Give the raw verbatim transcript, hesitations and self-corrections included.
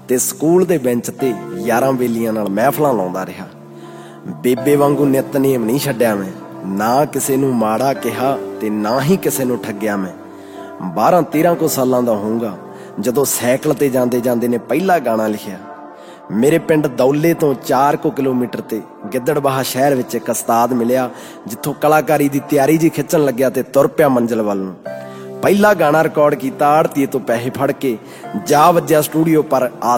ਤੇ ਸਕੂਲ ਦੇ ਬੈਂਚ ਤੇ ਯਾਰਾਂ ਬੇਲੀਆਂ ਨਾਲ ਮਹਿਫਲਾਂ ਲਾਉਂਦਾ ਰਿਹਾ। ਬੇਬੇ ਵਾਂਗੂ ਨਿਤਨੇਮ ਨਹੀਂ ਛੱਡਿਆ ਮੈਂ, ਨਾ ਕਿਸੇ ਨੂੰ ਮਾੜਾ ਕਿਹਾ ਤੇ ਨਾ ਹੀ ਕਿਸੇ ਨੂੰ ਠੱਗਿਆ ਮੈਂ। ਬਾਰਾਂ ਤੇਰਾਂ ਕੁ ਸਾਲਾਂ ਦਾ ਹੋਊਗਾ ਜਦੋਂ ਸਾਈਕਲ ਤੇ ਜਾਂਦੇ ਜਾਂਦੇ ਨੇ ਪਹਿਲਾ ਗਾਣਾ ਲਿਖਿਆ। ਮੇਰੇ ਪਿੰਡ ਦੌਲੇ ਤੋਂ ਚਾਰ ਕੁ ਕਿਲੋਮੀਟਰ ਤੇ ਗਿੱਦੜਬਾਹਾ ਸ਼ਹਿਰ ਵਿੱਚ ਇੱਕ ਉਸਤਾਦ ਮਿਲਿਆ, ਜਿੱਥੋਂ ਕਲਾਕਾਰੀ ਦੀ ਤਿਆਰੀ ਜੀ ਖਿੱਚਣ ਲੱਗਿਆ ਤੇ ਤੁਰ ਪਿਆ ਮੰਜ਼ਿਲ ਵੱਲ ਨੂੰ। ਪਹਿਲਾ ਗਾਣਾ ਰਿਕਾਰਡ ਕੀਤਾ ਆੜਤੀਏ ਤੋਂ ਪੈਸੇ ਫੜ ਕੇ, ਜਾ ਵੱਜਿਆ ਸਟੂਡੀਓ ਪਰ ਆ